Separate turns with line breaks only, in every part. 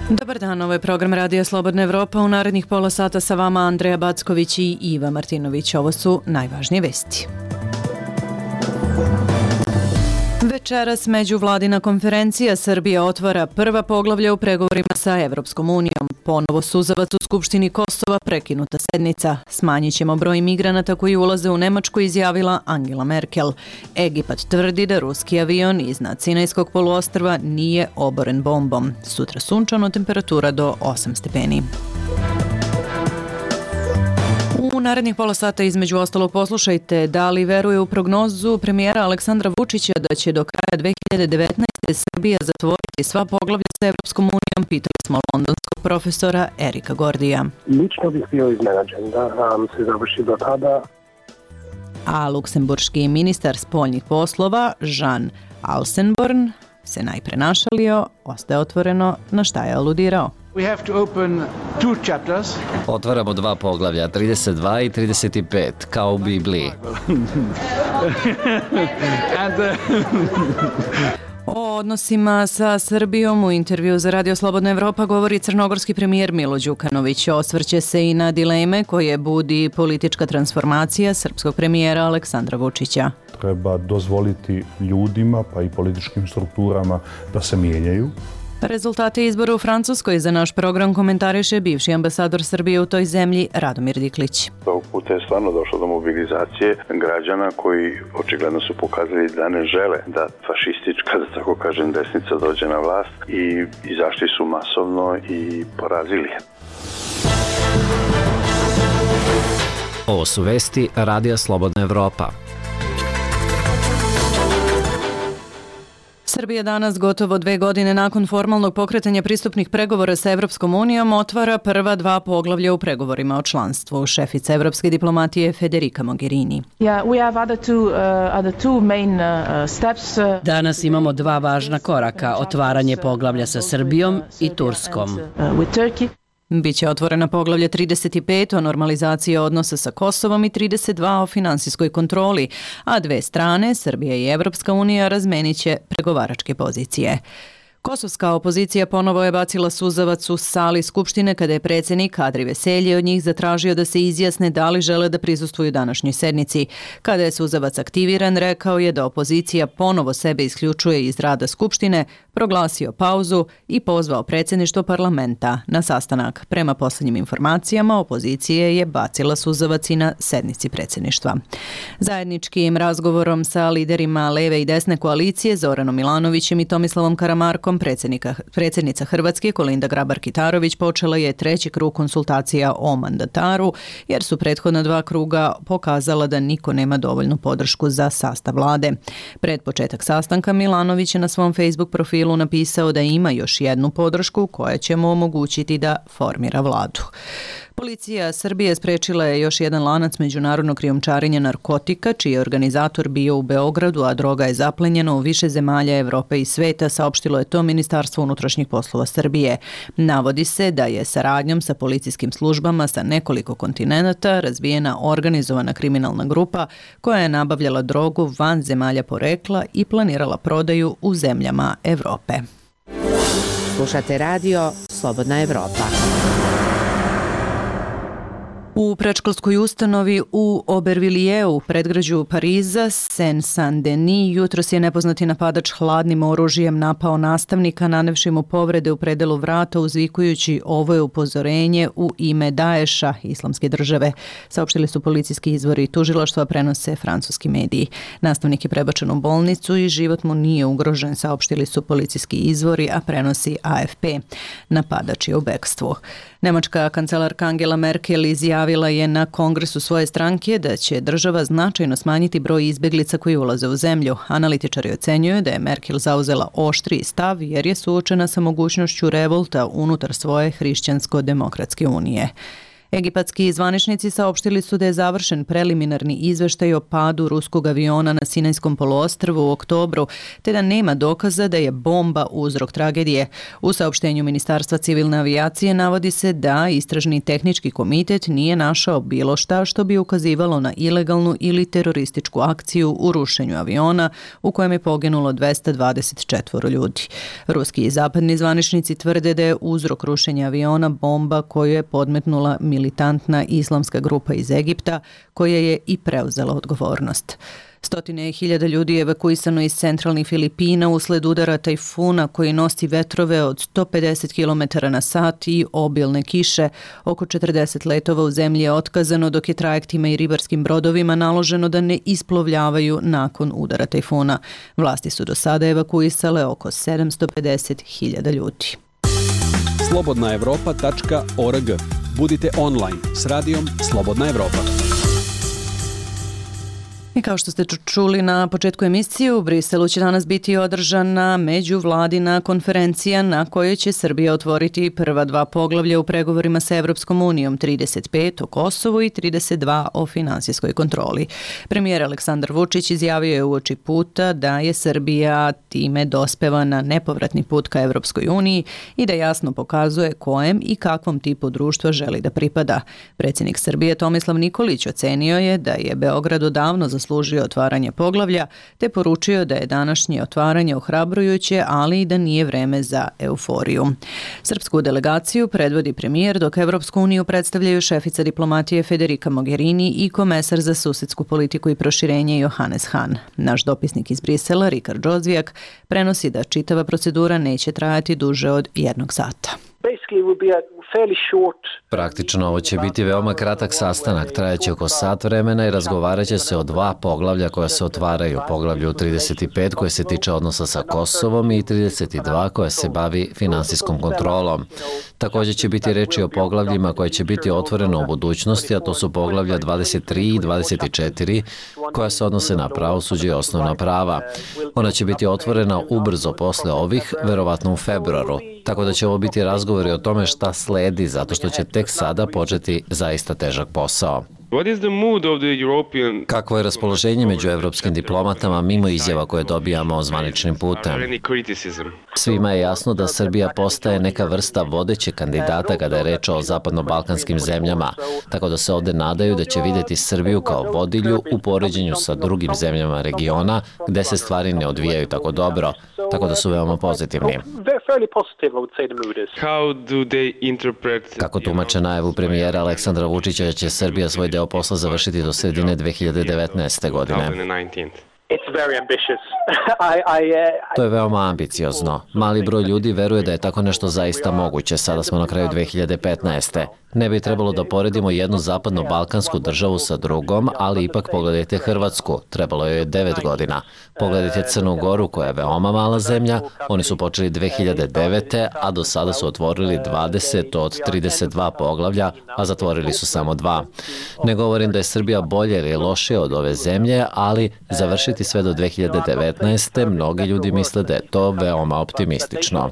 Dobar dan, ovo je program Radija Slobodna Evropa. U narednih pola sata sa vama Andreja Backović i Iva Martinović. Ovo su najvažnije vesti. Večeras međuvladina konferencija Srbija otvara prva poglavlja u pregovorima sa Evropskom unijom. Ponovo suzavac u Skupštini Kosova, prekinuta sednica. Smanjit ćemo broj migranata koji ulaze u Nemačku, izjavila Angela Merkel. Egipat tvrdi da ruski avion iznad Sinajskog poluostrva nije oboren bombom. Sutra sunčano, temperatura do 8 stepeni. U narednih pola sata između ostalog poslušajte da li veruje u prognozu premijera Aleksandra Vučića da će do kraja 2019. Srbija zatvoriti sva poglavlja sa Evropskom unijom, pitali smo londonskog profesora Erika Gordija.
Lično bih bio iznenađen da se završi do tada.
A luksemburški ministar spoljnih poslova Jean Alsenborn se najpre našalio, ostaje otvoreno na šta je aludirao.
Otvaramo dva poglavlja, 32 i 35, kao u Bibliji.
O odnosima sa Srbijom u intervju za Radio Slobodna Evropa govori crnogorski premijer Milo Đukanović. Osvrće se i na dileme koje budi politička transformacija srpskog premijera Aleksandra Vučića.
Treba dozvoliti ljudima pa i političkim strukturama da se mijenjaju.
Rezultate izbora u Francuskoj za naš program komentariše bivši ambasador Srbije u toj zemlji Radomir Diklić.
Ovog puta je stvarno došlo do mobilizacije građana koji očigledno su pokazali da ne žele da fašistička, da tako kažem, desnica dođe na vlast i izašli su masovno i porazili je.
Ovo su vesti Radija Slobodna Evropa.
Srbija danas, gotovo 2 godine nakon formalnog pokretanja pristupnih pregovora sa Evropskom unijom, otvara prva dva poglavlja u pregovorima o članstvu. Šefica evropske diplomatije Federica Mogherini.
Danas imamo dva važna koraka, otvaranje poglavlja sa Srbijom i Turskom.
Biće otvorena poglavlje 35 o normalizaciji odnosa sa Kosovom i 32 o finansijskoj kontroli, a dve strane, Srbija i Evropska unija, razmenit će pregovaračke pozicije. Kosovska opozicija ponovo je bacila suzavac u sali Skupštine kada je predsjednik Kadri Veselje od njih zatražio da se izjasne da li žele da prisustvuju današnjoj sednici. Kada je suzavac aktiviran, rekao je da opozicija ponovo sebe isključuje iz rada Skupštine, proglasio pauzu i pozvao predsjedništvo parlamenta na sastanak. Prema posljednjim informacijama, opozicija je bacila suzavac i na sednici predsjedništva. Zajedničkim razgovorom sa liderima leve i desne koalicije Zoranom Milanovićem i Tomislavom Karamarkom, predsjednica Hrvatske Kolinda Grabar-Kitarović počela je treći krug konsultacija o mandataru, jer su prethodna dva kruga pokazala da niko nema dovoljnu podršku za sastav vlade. Pred početak sastanka Milanović je na svom Facebook profilu napisao da ima još jednu podršku koja će mu omogućiti da formira vladu. Policija Srbije sprečila je još jedan lanac međunarodnog krijumčarenja narkotika, čiji je organizator bio u Beogradu, a droga je zaplenjena u više zemalja Evrope i sveta, saopštilo je to Ministarstvo unutrašnjih poslova Srbije. Navodi se da je saradnjom sa policijskim službama sa nekoliko kontinenata razvijena organizovana kriminalna grupa koja je nabavljala drogu van zemalja porekla i planirala prodaju u zemljama Evrope.
Slušate radio Slobodna Evropa.
U predškolskoj ustanovi u Aubervilliers, predgrađu Pariza, Seine-Saint-Denis, jutros je nepoznati napadač hladnim oružjem napao nastavnika, nanevši mu povrede u predelu vrata, uzvikujući ovo je upozorenje u ime Daesha, islamske države. Saopštili su policijski izvori i tužilaštva, prenose francuski mediji. Nastavnik je prebačen u bolnicu i život mu nije ugrožen, saopštili su policijski izvori, a prenosi AFP. Napadač je u bekstvu. Nemačka kancelarka Angela Merkel izjavila je na kongresu svoje stranke da će država značajno smanjiti broj izbjeglica koji ulaze u zemlju. Analitičari ocenjuju da je Merkel zauzela oštriji stav jer je suočena sa mogućnošću revolta unutar svoje hrišćansko-demokratske unije. Egipatski zvaničnici saopštili su da je završen preliminarni izveštaj o padu ruskog aviona na Sinajskom poluostrvu u oktobru, te da nema dokaza da je bomba uzrok tragedije. U saopštenju Ministarstva civilne avijacije navodi se da istražni tehnički komitet nije našao bilo šta što bi ukazivalo na ilegalnu ili terorističku akciju u rušenju aviona u kojem je poginulo 224 ljudi. Ruski i zapadni zvaničnici tvrde da je uzrok rušenja aviona bomba koju je podmetnula militantna islamska grupa iz Egipta koja je i preuzela odgovornost. Stotine hiljada ljudi je evakuisano iz centralnih Filipina usled udara tajfuna koji nosi vetrove od 150 km na sat i obilne kiše. Oko 40 letova u zemlji je otkazano, dok je trajektima i ribarskim brodovima naloženo da ne isplovljavaju nakon udara tajfuna. Vlasti su do sada evakuisale oko 750.000 ljudi.
slobodnaevropa.org. Budite online s radijom Slobodna Evropa.
I kao što ste čuli na početku emisije, u Briselu će danas biti održana međuvladina konferencija na kojoj će Srbija otvoriti prva dva poglavlja u pregovorima sa Evropskom unijom, 35 o Kosovu i 32 o finansijskoj kontroli. Premijer Aleksandar Vučić izjavio je uoči puta da je Srbija time dospeva na nepovratni put ka Evropskoj uniji i da jasno pokazuje kojem i kakvom tipu društva želi da pripada. Predsjednik Srbije Tomislav Nikolić ocenio je da je Beograd odavno zaslužio otvaranje poglavlja, te poručio da je današnje otvaranje ohrabrujuće, ali i da nije vreme za euforiju. Srpsku delegaciju predvodi premijer, dok Evropsku uniju predstavljaju šefica diplomatije Federica Mogherini i komesar za susedsku politiku i proširenje Johannes Hahn. Naš dopisnik iz Brisela, Rikard Džozvijak, prenosi da čitava procedura neće trajati duže od 1 sata.
Praktično ovo će biti veoma kratak sastanak, trajaće oko sat vremena i razgovarat će se o dva poglavlja koja se otvaraju. Poglavlju 35 koje se tiče odnosa sa Kosovom i 32 koja se bavi finansijskom kontrolom. Također će biti reči o poglavljima koje će biti otvoreno u budućnosti, a to su poglavlja 23 i 24 koja se odnose na pravosuđe i osnovna prava. Ona će biti otvorena ubrzo posle ovih, verovatno u februaru. Tako da će ovo biti razgovori o tome šta sledi, zato što će tek sada početi zaista težak posao. Kakvo je raspoloženje među evropskim diplomatama mimo izjava koje dobijamo zvaničnim putem? Svima je jasno da Srbija postaje neka vrsta vodeće kandidata kada je reč o zapadno-balkanskim zemljama, tako da se ovde nadaju da će vidjeti Srbiju kao vodilju u poređenju sa drugim zemljama regiona gde se stvari ne odvijaju tako dobro, tako da su veoma pozitivni. Kako tumače najavu premijera Aleksandra Vučića da će Srbija svoj deo posla završiti do sredine 2019. godine? To je veoma ambiciozno. Mali broj ljudi veruje da je tako nešto zaista moguće. Sada smo na kraju 2015. Ne bi trebalo da poredimo jednu zapadno-balkansku državu sa drugom, ali ipak pogledajte Hrvatsku. Trebalo je 9 godina. Pogledajte Crnu Goru koja je veoma mala zemlja. Oni su počeli 2009. a do sada su otvorili 20 od 32 poglavlja, a zatvorili su samo 2. Ne govorim da je Srbija bolje ili lošija od ove zemlje, ali završiti sve do 2019. mnogi ljudi misle da je to veoma optimistično.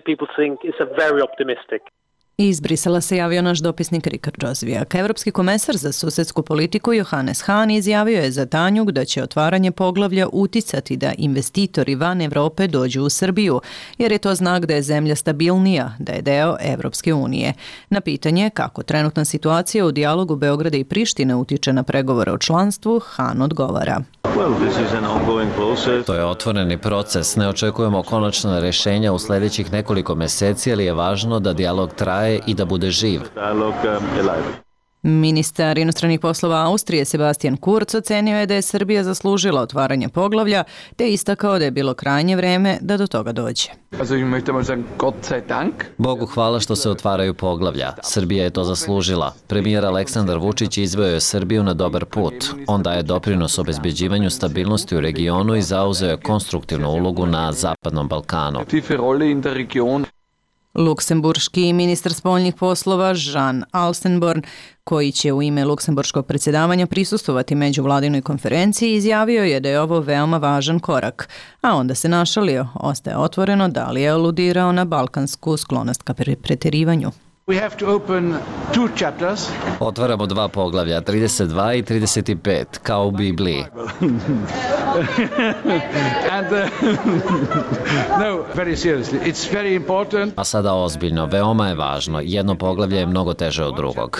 Iz Brisela se javio naš dopisnik Rikard Džozvijak. Evropski komesar za susedsku politiku Johannes Hahn izjavio je za Tanjug da će otvaranje poglavlja uticati da investitori van Evrope dođu u Srbiju, jer je to znak da je zemlja stabilnija, da je deo Evropske unije. Na pitanje kako trenutna situacija u dijalogu Beograda i Prištine utiče na pregovore o članstvu, Hahn odgovara.
To je otvoreni proces. Ne očekujemo konačna rešenja u sljedećih nekoliko meseci, ali je važno da dijalog traje i da bude živ.
Ministar inostranih poslova Austrije Sebastian Kurz ocenio je da je Srbija zaslužila otvaranje poglavlja, te istakao da je bilo krajnje vreme da do toga dođe.
Bogu hvala što se otvaraju poglavlja. Srbija je to zaslužila. Premijer Aleksandar Vučić izveo je Srbiju na dobar put. On daje doprinos obezbeđivanju stabilnosti u regionu i zauzeo je konstruktivnu ulogu na Zapadnom Balkanu.
Luksemburški ministar spoljnih poslova Jean Alstenborn, koji će u ime luksemburškog predsjedavanja prisustvovati međuvladinoj konferenciji, izjavio je da je ovo veoma važan korak, a onda se našalio, ostaje otvoreno da li je aludirao na balkansku sklonost ka preterivanju.
Otvaramo 2 poglavlja, 32 i 35, kao u Bibliji. A sada ozbiljno, veoma je važno. Jedno poglavlje je mnogo teže od drugog.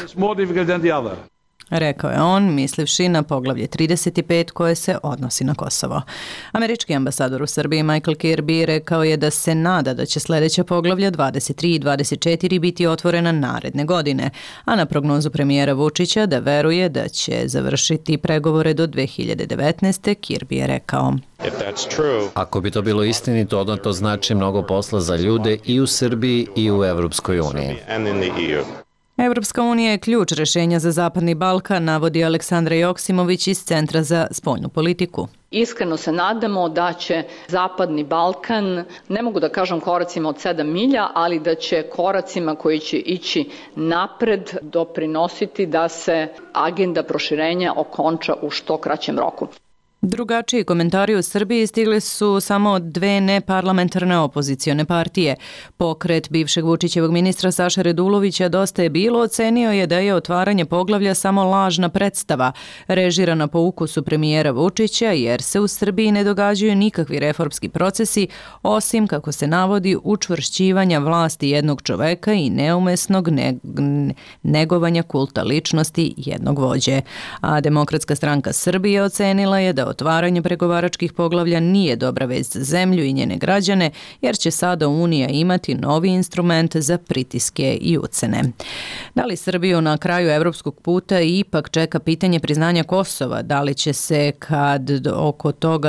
Rekao je on, mislivši na poglavlje 35 koje se odnosi na Kosovo. Američki ambasador u Srbiji Michael Kirby rekao je da se nada da će sljedeća poglavlja 23 i 24 biti otvorena naredne godine, a na prognozu premijera Vučića da veruje da će završiti pregovore do 2019. Kirby je rekao.
Ako bi to bilo istinito, onda to znači mnogo posla za ljude i u Srbiji i u Evropskoj uniji.
Evropska unija je ključ rješenja za Zapadni Balkan, navodi Aleksandra Joksimović iz Centra za spoljnu politiku.
Iskreno se nadamo da će Zapadni Balkan, ne mogu da kažem koracima od 7 milja, ali da će koracima koji će ići napred doprinositi da se agenda proširenja okonča u što kraćem roku.
Drugačiji komentari u Srbiji stigli su samo od 2 neparlamentarne opozicione partije. Pokret bivšeg Vučićevog ministra Saša Radulovića Dosta je bilo ocenio je da je otvaranje poglavlja samo lažna predstava, režirana po ukusu premijera Vučića, jer se u Srbiji ne događaju nikakvi reformski procesi, osim, kako se navodi, učvršćivanja vlasti jednog čoveka i neumesnog negovanja kulta ličnosti jednog vođe. A Demokratska stranka Srbije ocenila je da otvaranje pregovaračkih poglavlja nije dobra vest za zemlju i njene građane, jer će sada Unija imati novi instrument za pritiske i ucene. Da li Srbiju na kraju evropskog puta ipak čeka pitanje priznanja Kosova? Da li će se kad oko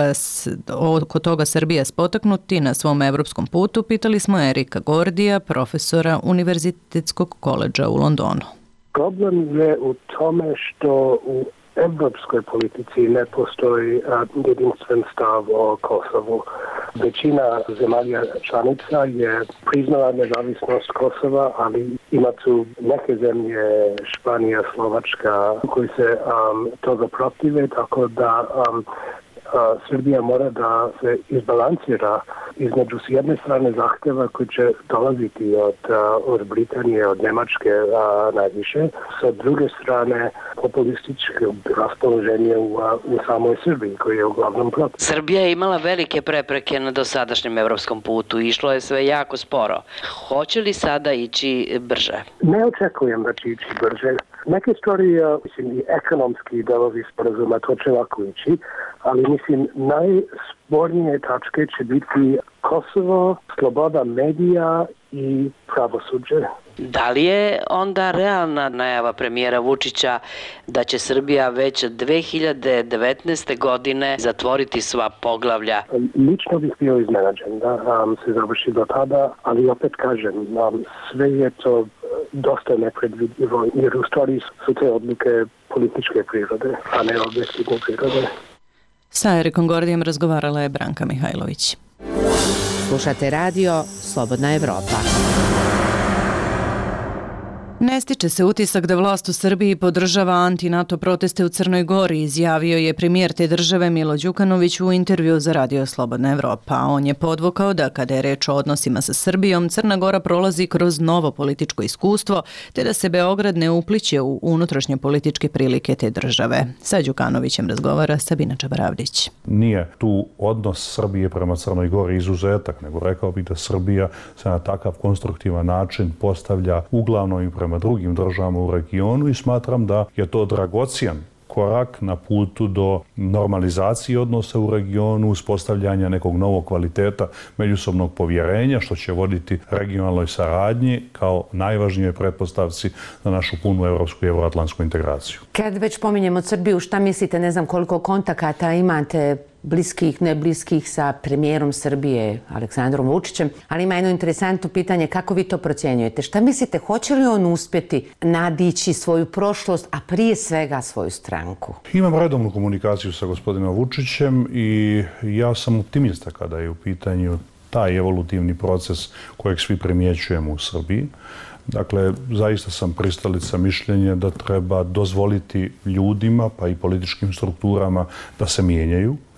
toga Srbija spotaknuti na svom evropskom putu? Pitali smo Erika Gordija, profesora Univerzitetskog koledža u Londonu.
Problem je u tome što u evropskoj politici ne postoji jedinstven stav o Kosovu. Većina zemalja članica je priznala nezavisnost Kosova, ali ima tu neke zemlje, Španija, Slovačka, koji se toga protive, tako da Srbija mora da se izbalansira između s jedne strane zahteva koji će dolaziti od Britanije, od Njemačke najviše, sa druge strane populističke raspoloženje u samoj Srbiji koji je uglavnom protiv.
Srbija je imala velike prepreke na dosadašnjem evropskom putu i išlo je sve jako sporo. Hoće li sada ići brže?
Ne očekujem da će ići brže. Neke stvari, mislim, i ekonomski delovi sporazuma, to će lako ići, ali mislim, najspornije tačke će biti Kosovo, sloboda medija i pravosuđe.
Da li je onda realna najava premijera Vučića da će Srbija već 2019. godine zatvoriti sva poglavlja?
Lično bih bio iznenađen da se završi do tada, ali opet kažem, sve je to dosta nepredvidljivo, jer u stvari su te odluke političke prirode, a ne objektivne prirode.
Sa Erikom Gordijem razgovarala je Branka Mihajlović.
Slušate radio Slobodna Evropa.
Ne stiče se utisak da vlast u Srbiji podržava anti-NATO proteste u Crnoj Gori, izjavio je premijer te države Milo Đukanović u intervju za radio Slobodna Evropa. On je podvukao da kada je reč o odnosima sa Srbijom, Crna Gora prolazi kroz novo političko iskustvo, te da se Beograd ne upliće u unutrašnje političke prilike te države. Sa Đukanovićem razgovara Sabina Čabaravdić.
Nije tu odnos Srbije prema Crnoj Gori izuzetak, nego rekao bih da Srbija se na takav konstruktivan način postavlja uglavnom i prema drugim državama u regionu i smatram da je to dragocijan korak na putu do normalizacije odnosa u regionu, uspostavljanja nekog novog kvaliteta međusobnog povjerenja, što će voditi regionalnoj saradnji kao najvažnijoj pretpostavci za našu punu evropsku i euroatlantsku integraciju.
Kad već pominjemo Srbiju, šta mislite, ne znam koliko kontakata imate, bliskih, ne bliskih, sa premijerom Srbije, Aleksandrom Vučićem, ali ima jedno interesantno pitanje, kako vi to procjenjujete? Šta mislite, hoće li on uspjeti nadići svoju prošlost, a prije svega svoju stranku?
Imam redovnu komunikaciju sa gospodinom Vučićem i ja sam optimista kada je u pitanju taj evolutivni proces kojeg svi primjećujemo u Srbiji. Dakle, zaista sam pristalica mišljenja da treba dozvoliti ljudima, pa i političkim strukturama da se mijenjaju,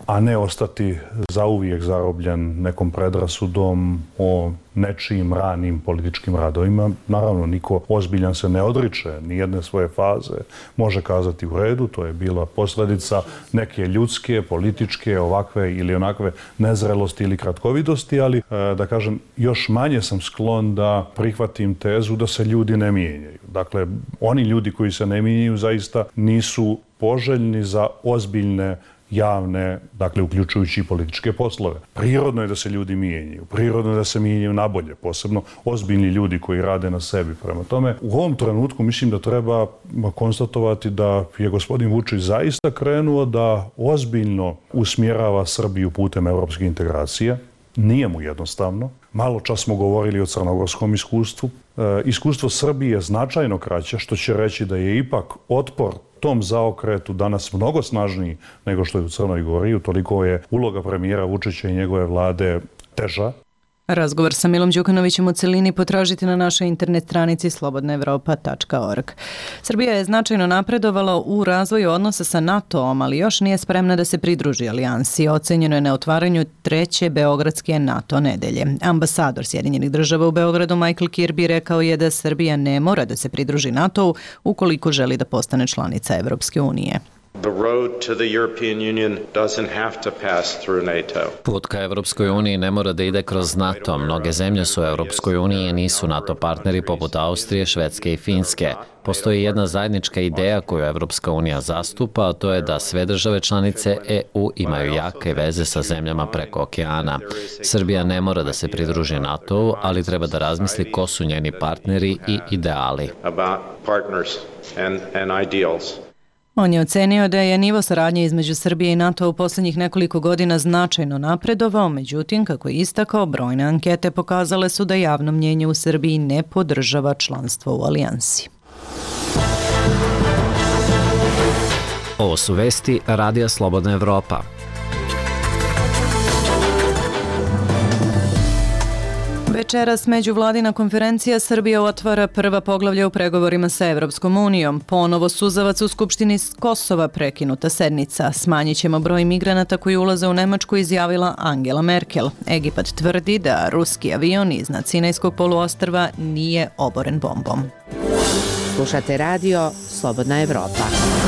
a ne ostati zauvijek zarobljen nekom predrasudom o nečijim ranim političkim radovima. Naravno, niko ozbiljan se ne odriče ni jedne svoje faze. Može kazati u redu, to je bila posljedica neke ljudske, političke, ovakve ili onakve nezrelosti ili kratkovidosti, ali da kažem, još manje sam sklon da prihvatim tezu da se ljudi ne mijenjaju. Dakle, oni ljudi koji se ne mijenjaju zaista nisu poželjni za ozbiljne javne, dakle uključujući i političke poslove. Prirodno je da se ljudi mijenjaju, prirodno je da se mijenjaju nabolje, posebno ozbiljni ljudi koji rade na sebi. Prema tome, u ovom trenutku mislim da treba konstatovati da je gospodin Vučić zaista krenuo da ozbiljno usmjerava Srbiju putem evropske integracije. Nije mu jednostavno. Malo čas smo govorili o crnogorskom iskustvu. Iskustvo Srbije je značajno kraće, što će reći da je ipak otpor tom zaokretu danas mnogo snažniji nego što je u Crnoj Gori. Utoliko je uloga premijera Vučića i njegove vlade teža.
Razgovor sa Milom Đukanovićem u celini potražite na našoj internet stranici slobodnaevropa.org. Srbija je značajno napredovala u razvoju odnosa sa NATO-om, ali još nije spremna da se pridruži alijansi. Ocenjeno je na otvaranju 3. Beogradske NATO nedelje. Ambasador Sjedinjenih država u Beogradu Michael Kirby rekao je da Srbija ne mora da se pridruži NATO-u ukoliko želi da postane članica Evropske unije.
Put ka Evropskoj uniji ne mora da ide kroz NATO. Mnoge zemlje su u Evropskoj uniji i nisu NATO partneri poput Austrije, Švedske i Finske. Postoji jedna zajednička ideja koju Evropska unija zastupa, a to je da sve države članice EU imaju jake veze sa zemljama preko okeana. Srbija ne mora da se pridruži NATO-u, ali treba da razmisli ko su njeni partneri i ideali.
On je ocenio da je nivo saradnje između Srbije i NATO u posljednjih nekoliko godina značajno napredovao, međutim, kako je istakao, brojne ankete pokazale su da javno mnjenje u Srbiji ne podržava članstvo u alijansi.
Ovo su vesti Radija Slobodna Evropa.
Večeras međuvladina konferencija Srbija otvara prva poglavlja u pregovorima sa Evropskom unijom. Ponovo suzavac u Skupštini Kosova, prekinuta sednica. Smanjit ćemo broj migranata koji ulaze u Nemačku, izjavila Angela Merkel. Egipat tvrdi da ruski avion iznad Sinajskog poluostrva nije oboren bombom.
Slušate radio Slobodna Evropa.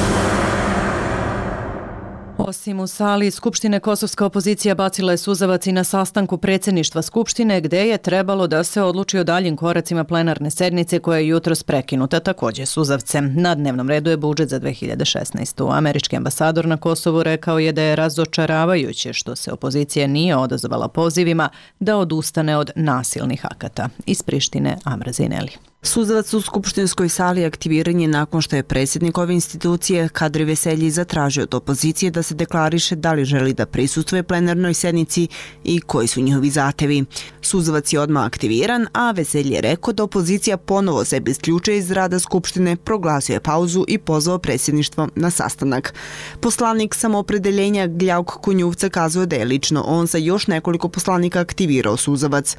Osim u sali Skupštine, kosovska opozicija bacila je suzavac i na sastanku predsjedništva Skupštine, gde je trebalo da se odluči o daljim koracima plenarne sednice koja je jutros prekinuta također suzavcem. Na dnevnom redu je budžet za 2016. Američki ambasador na Kosovu rekao je da je razočaravajuće što se opozicija nije odazvala pozivima da odustane od nasilnih akata. Iz Prištine, Amra Zineli.
Suzavac u skupštinskoj sali aktiviran je nakon što je predsjednik ove institucije Kadri Veselji zatražio od opozicije da se deklariše da li želi da prisustvuje plenarnoj sednici i koji su njihovi zahtevi. Suzavac je odmah aktiviran, a Veselji je rekao da opozicija ponovo sebe isključuje iz rada skupštine, proglasio je pauzu i pozvao predsjedništvo na sastanak. Poslanik samoopredeljenja Gljavk Kunjuvca kazuje da je lično on sa još nekoliko poslanika aktivirao suzavac.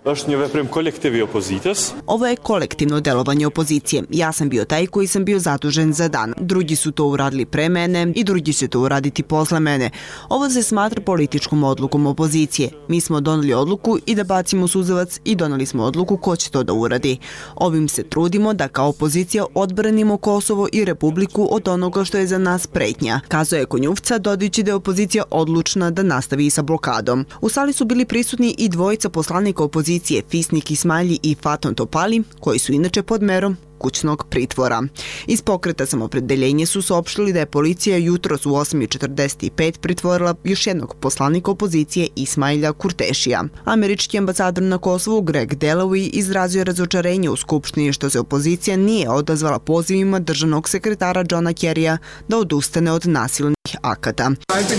Ovo je kolektivno delovanje opozicije. Ja sam bio taj koji sam bio zadužen za dan. Drugi su to uradili pre mene i drugi će to uraditi posle mene. Ovo se smatra političkom odlukom opozicije. Mi smo doneli odluku i da bacimo suzavac i doneli smo odluku ko će to da uradi. Ovim se trudimo da kao opozicija odbranimo Kosovo i Republiku od onoga što je za nas pretnja, kazuje Konjuvca, dodajući da je opozicija odlučna da nastavi sa blokadom. U sali su bili prisutni i dvojica poslanika opozicije, Fisnik Ismailji i Faton Topali, koji su inače pod merom kućnog pritvora. Iz pokreta Samopredeljenje su saopštili da je policija jutros u 8:45 pritvorila još jednog poslanika opozicije Ismaila Kurtešija. Američki ambasador na Kosovu Greg Dalloway izrazio razočarenje u Skupštini što se opozicija nije odazvala pozivima državnog sekretara Johna Kerrya da odustane od nasilnih akata.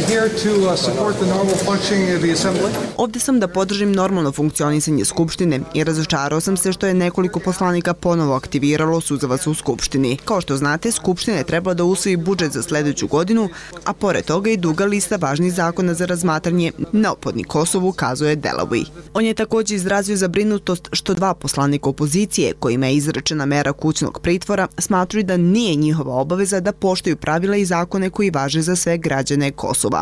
Ovdje sam da podržim normalno funkcionisanje Skupštine i razočarao sam se što je nekoliko poslanika ponovo aktiviralo nebrojalo suzavaca u Skupštini. Kao što znate, Skupština je trebala da usvoji budžet za sledeću godinu, a pored toga i duga lista važnih zakona za razmatranje neophodni Kosovu, kazuje Delawi. On je također izrazio zabrinutost što 2 poslanika opozicije, kojima je izrečena mera kućnog pritvora, smatruju da nije njihova obaveza da poštuju pravila i zakone koji važe za sve građane Kosova.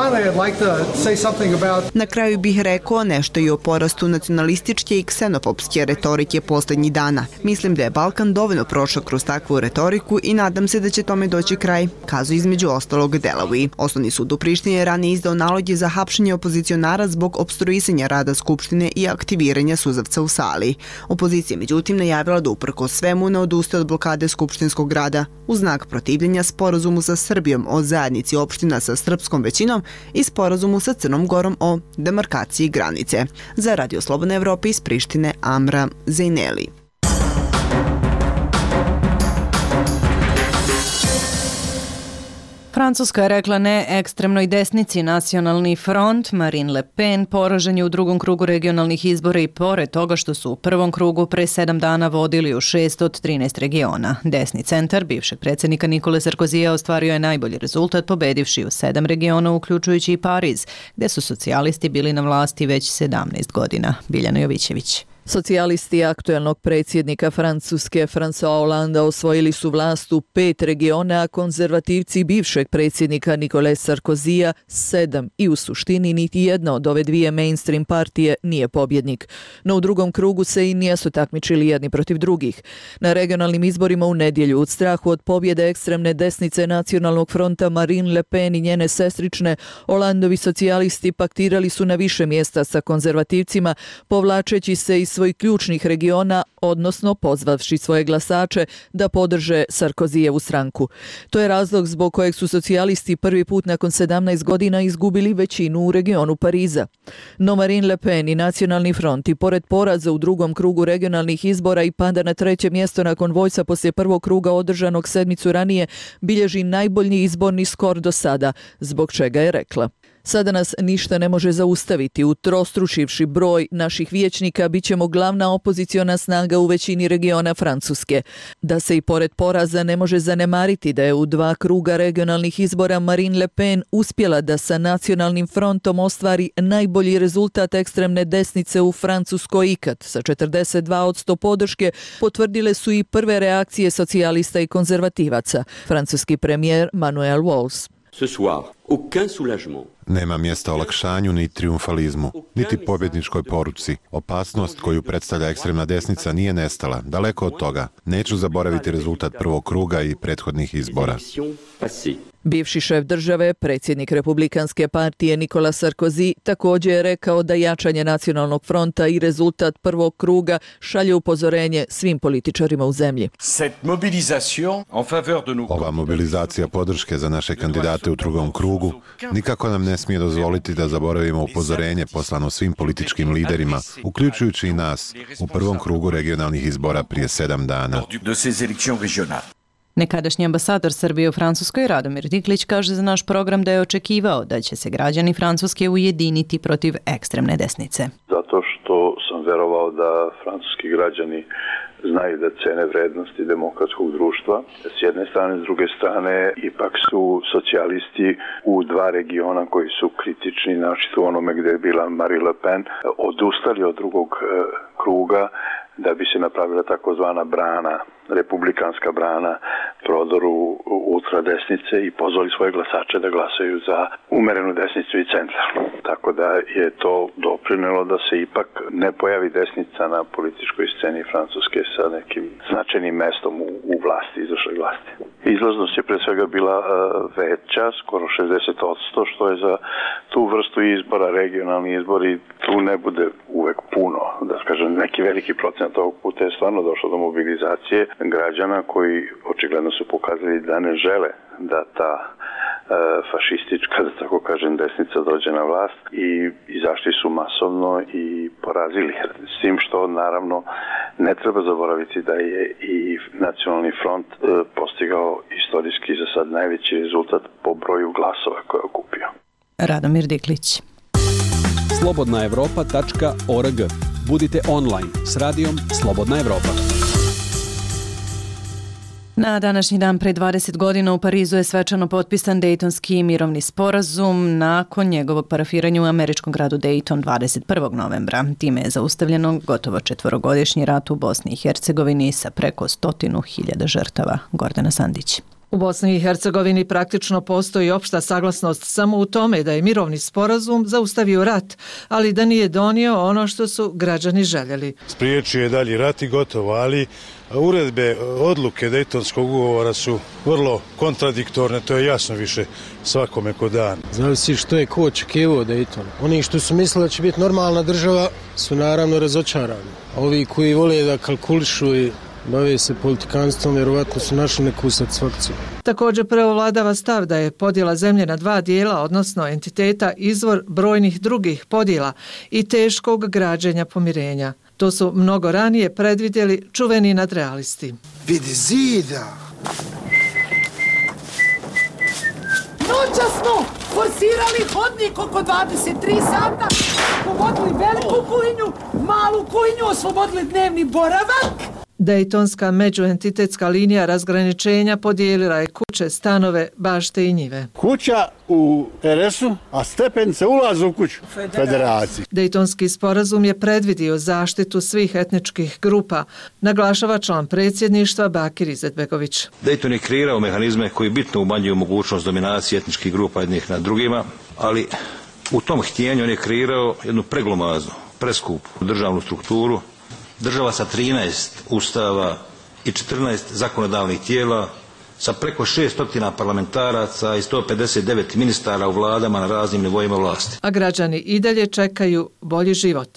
Na kraju bih rekao nešto i o porastu nacionalističke i ksenofobske retorike poslednjih dana. Mislim da je Balkan dovoljno prošao kroz takvu retoriku i nadam se da će tome doći kraj, kazuje između ostalog Delawi. Osnovni sud u Prištini je ranije izdao naloge za hapšenje opozicionara zbog opstruisanja rada Skupštine i aktiviranja suzavca u sali. Opozicija međutim najavila da uprkos svemu ne odustaje od blokade skupštinskog grada u znak protivljenja sporazumu sa Srbijom o zajednici opština sa srpskom većinom i sporazumu sa Crnom Gorom o demarkaciji granice. Za Radio Slobodna Evropa iz Prištine, Amra Zejneli.
Francuska je rekla ne ekstremnoj desnici. Nacionalni front Marine Le Pen poražen je u drugom krugu regionalnih izbora i pored toga što su u prvom krugu pre 7 dana vodili u 6 od 13 regiona. Desni centar bivšeg predsjednika Nikole Sarkozija ostvario je najbolji rezultat pobedivši u 7 regiona uključujući i Pariz, gde su socijalisti bili na vlasti već 17 godina. Biljana Jovićević.
Socijalisti aktuelnog predsjednika Francuske François Hollanda osvojili su vlast u 5 regiona, a konzervativci bivšeg predsjednika Nikole Sarkozija 7 i u suštini niti jedna od ove dvije mainstream partije nije pobjednik. No u drugom krugu se i nisu takmičili jedni protiv drugih. Na regionalnim izborima u nedjelju u strahu od pobjede ekstremne desnice Nacionalnog fronta Marine Le Pen i njene sestrične, Hollandovi socijalisti paktirali su na više mjesta sa konzervativcima, povlačeći se iz svojih ključnih regiona, odnosno pozvavši svoje glasače da podrže Sarkozijevu stranku. To je razlog zbog kojeg su socijalisti prvi put nakon 17 godina izgubili većinu u regionu Pariza. No Marine Le Pen i Nacionalni front i pored poraza u drugom krugu regionalnih izbora i pada na 3. mjesto nakon vojca poslije prvog kruga održanog sedmicu ranije, bilježi najbolji izborni skor do sada, zbog čega je rekla: sada nas ništa ne može zaustaviti. Utrostručivši broj naših vijećnika, bit ćemo glavna opoziciona snaga u većini regiona Francuske. Da se i pored poraza ne može zanemariti da je u 2 kruga regionalnih izbora Marine Le Pen uspjela da sa Nacionalnim frontom ostvari najbolji rezultat ekstremne desnice u Francuskoj ikad. Sa 42% podrške potvrdile su i prve reakcije socijalista i konzervativaca. Francuski premijer Manuel Valls.
Ce soir, aucun soulagement.
Nema mjesta olakšanju ni triumfalizmu, niti pobjedničkoj poruci. Opasnost koju predstavlja ekstremna desnica nije nestala. Daleko od toga. Neću zaboraviti rezultat prvog kruga i prethodnih izbora.
Bivši šef države, predsjednik Republikanske partije Nikola Sarkozy, također je rekao da jačanje Nacionalnog fronta i rezultat prvog kruga šalje upozorenje svim političarima u zemlji.
Ova mobilizacija podrške za naše kandidate u drugom krugu nikako nam ne smije dozvoliti da zaboravimo upozorenje poslano svim političkim liderima, uključujući i nas, u prvom krugu regionalnih izbora prije 7 dana.
Nekadašnji ambasador Srbije u Francuskoj Radomir Diklić kaže za naš program da je očekivao da će se građani Francuske ujediniti protiv ekstremne desnice.
Zato što sam verovao da francuski građani znaju da cene vrednosti demokratskog društva. S jedne strane, s druge strane, ipak su socijalisti u 2 regiona koji su kritični, naročito u onome gdje je bila Marine Le Pen, odustali od drugog kruga da bi se napravila takozvana brana, republikanska brana prodoru ultradesnice i pozvali svoje glasače da glasaju za umerenu desnicu i centralnu. Tako da je to doprinelo da se ipak ne pojavi desnica na političkoj sceni Francuske sa nekim značajnim mestom u vlasti, izvršnoj vlasti. Izlaznost je pre svega bila veća, skoro 60%, što je za tu vrstu izbora, regionalni izbori, tu ne bude uvek puno. Da kažem, neki veliki procenat ovog puta je stvarno došlo do mobilizacije građana koji očigledno su pokazali da ne žele da ta fašistička, da tako kažem, desnica dođe na vlast i izašli su masovno i porazili. S tim što naravno ne treba zaboraviti da je i Nacionalni front postigao istorijski za sad najveći rezultat po broju glasova koje je okupio.
Radomir Diklić.
slobodnaevropa.org. Budite online s radijom Slobodna Evropa.
Na današnji dan pre 20 godina u Parizu je svečano potpisan Dejtonski mirovni sporazum nakon njegovog parafiranja u američkom gradu Dejton 21. novembra. Time je zaustavljeno gotovo 4-godišnji rat u Bosni i Hercegovini sa preko 100.000 žrtava. Gordana Sandić.
U Bosni i Hercegovini praktično postoji opšta saglasnost samo u tome da je mirovni sporazum zaustavio rat, ali da nije donio ono što su građani željeli.
Spriječio je dalji rat i gotovo, ali uredbe, odluke Dejtonskog ugovora su vrlo kontradiktorne, to je jasno više svakome ko dan.
Zavisi što je ko očekivao Dejton. Oni što su mislili da će biti normalna država su naravno razočarani. Ovi koji vole da kalkulišu i bave se politikanstvom, vjerovatno su našli neku satisfakciju.
Također preovladava stav da je podjela zemlje na dva dijela, odnosno entiteta, izvor brojnih drugih podjela i teškog građenja pomirenja. To su mnogo ranije predvidjeli čuveni nadrealisti.
Vidi zida!
Noća smo forsirali hodnik oko 23 sata, povodili veliku kujnju, malu kujnju, oslobodili dnevni boravak.
Dejtonska međuentitetska linija razgraničenja podijelila je kuće, stanove, bašte i njive.
Kuća u RS-u, a stepenice ulaze u kuću Federaciji.
Dejtonski sporazum je predvidio zaštitu svih etničkih grupa, naglašava član predsjedništva Bakir Izetbegović.
Dejton je kreirao mehanizme koji bitno umanjuju mogućnost dominacije etničkih grupa jednih nad drugima, ali u tom htjenju on je kreirao jednu preglomaznu, preskupu državnu strukturu. Država sa 13 ustava i 14 zakonodavnih tijela, sa preko 600 parlamentaraca i 159 ministara u vladama na raznim nivoima vlasti.
A građani i dalje čekaju bolji život.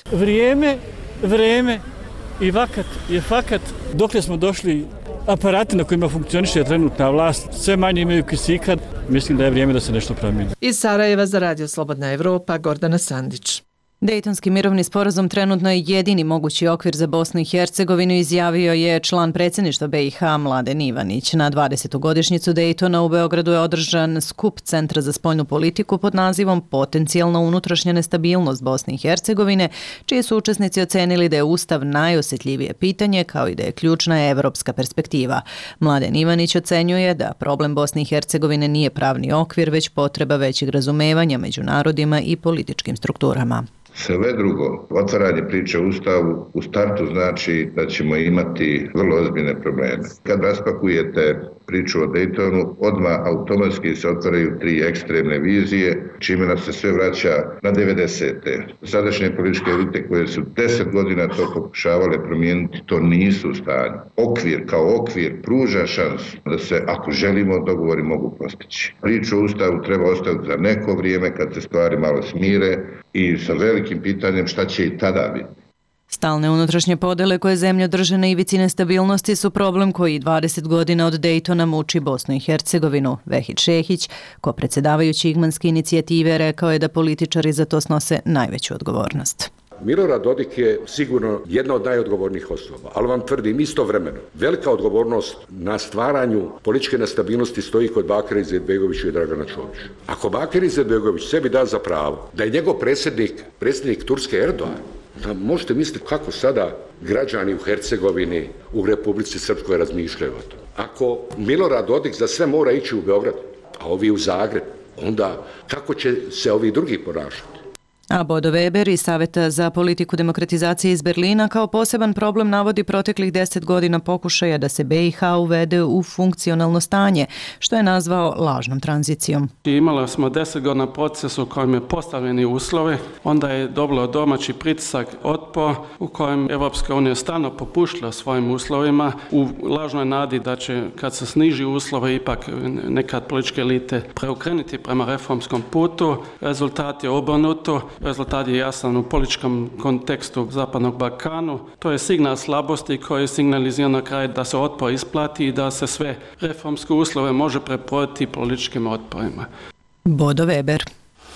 Vrijeme i vakat je fakat. Dokle smo došli, aparati na kojima funkcioniše trenutna vlast sve manje imaju kisika. Mislim da je vrijeme da se nešto promijeni.
Iz Sarajeva za Radio Slobodna Evropa, Gordana Sandić.
Dejtonski mirovni sporazum trenutno je jedini mogući okvir za Bosnu i Hercegovinu, izjavio je član predsjedništva BiH Mladen Ivanić. Na 20. godišnjicu Dejtona u Beogradu je održan skup Centra za spoljnu politiku pod nazivom Potencijalna unutrašnja nestabilnost Bosne i Hercegovine, čiji su učesnici ocenili da je Ustav najosjetljivije pitanje, kao i da je ključna evropska perspektiva. Mladen Ivanić ocenjuje da problem Bosne i Hercegovine nije pravni okvir, već potreba većeg razumevanja među narodima i političkim strukturama.
Sve drugo, otvaranje priče o Ustavu u startu znači da ćemo imati vrlo ozbiljne probleme. Kad raspakujete priču o Dejtonu, odmah automatski se otvaraju tri ekstremne vizije, čime nas se sve vraća na 90. Sadašnje političke elite koje su 10 godina to pokušavale promijeniti, to nisu u stanju. Okvir kao okvir pruža šansu da se, ako želimo, dogovori mogu postići. Priču o Ustavu treba ostaviti za neko vrijeme kad se stvari malo smire i sa velikim pitanjem šta će i tada biti.
Stalne unutrašnje podele koje zemlje drže na ivici nestabilnosti su problem koji 20 godina od Dejtona muči Bosnu i Hercegovinu. Vehid Šehić, ko predsjedavajući Igmanske inicijative, rekao je da političari za to snose najveću odgovornost.
Milorad Dodik je sigurno jedna od najodgovornijih osoba, ali vam tvrdim istovremeno, velika odgovornost na stvaranju političke nestabilnosti stoji kod Bakira Izetbegovića i Dragana Čovića. Ako Bakir Izetbegović sebi da za pravo da je njegov predsjednik Turske Erdogan, da možete misliti kako sada građani u Hercegovini, u Republici Srpskoj razmišljaju o tom. Ako Milorad Dodik za sve mora ići u Beograd, a ovi u Zagreb, onda kako će se ovi drugi ponašati?
A Bodo Weber iz Saveta za politiku demokratizacije iz Berlina kao poseban problem navodi proteklih 10 godina pokušaja da se BiH uvede u funkcionalno stanje, što je nazvao lažnom tranzicijom.
Imali smo 10 godina proces u kojem je postavljeni uslovi, onda je dobilo domaći pritisak otpor u kojem Evropska unija stalno popuštila svojim uslovima u lažnoj nadi da će kad se sniži uslove ipak nekad političke elite preokrenuti prema reformskom putu. Rezultat je obrnuto. Rezultat je jasan u političkom kontekstu Zapadnog Balkanu. To je signal slabosti koji signalizira na kraju da se otpor isplati i da se sve reformske uslove može preproditi političkim otporima.
Bodo Weber.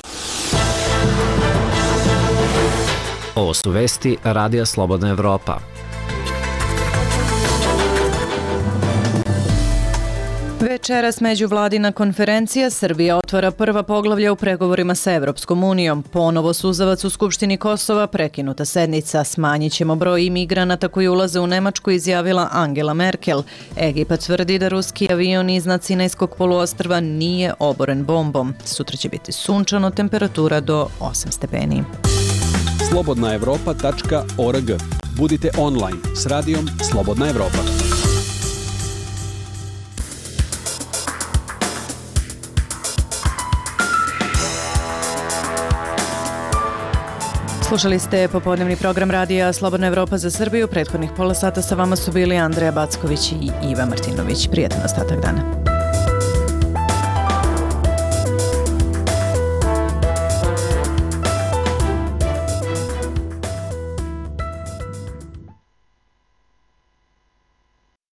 Ovo su vesti Radija Slobodna Evropa.
Večeras međuvladina konferencija, Srbija otvara prva poglavlja u pregovorima sa Evropskom unijom. Ponovo suzavac u Skupštini Kosova, prekinuta sednica. Smanjit ćemo broj imigranata koji ulaze u Nemačku, izjavila Angela Merkel. Egipat tvrdi da ruski avion iznad Sinajskog poluostrva nije oboren bombom. Sutra će biti sunčano, temperatura do 8 stepeni.
slobodnaevropa.org. Budite online s radijom Slobodna Evropa.
Slušali ste popodnevni program radija Slobodna Evropa za Srbiju. Prethodnih pola sata sa vama su bili Andreja Backović i Iva Martinović. Prijatan ostatak dana.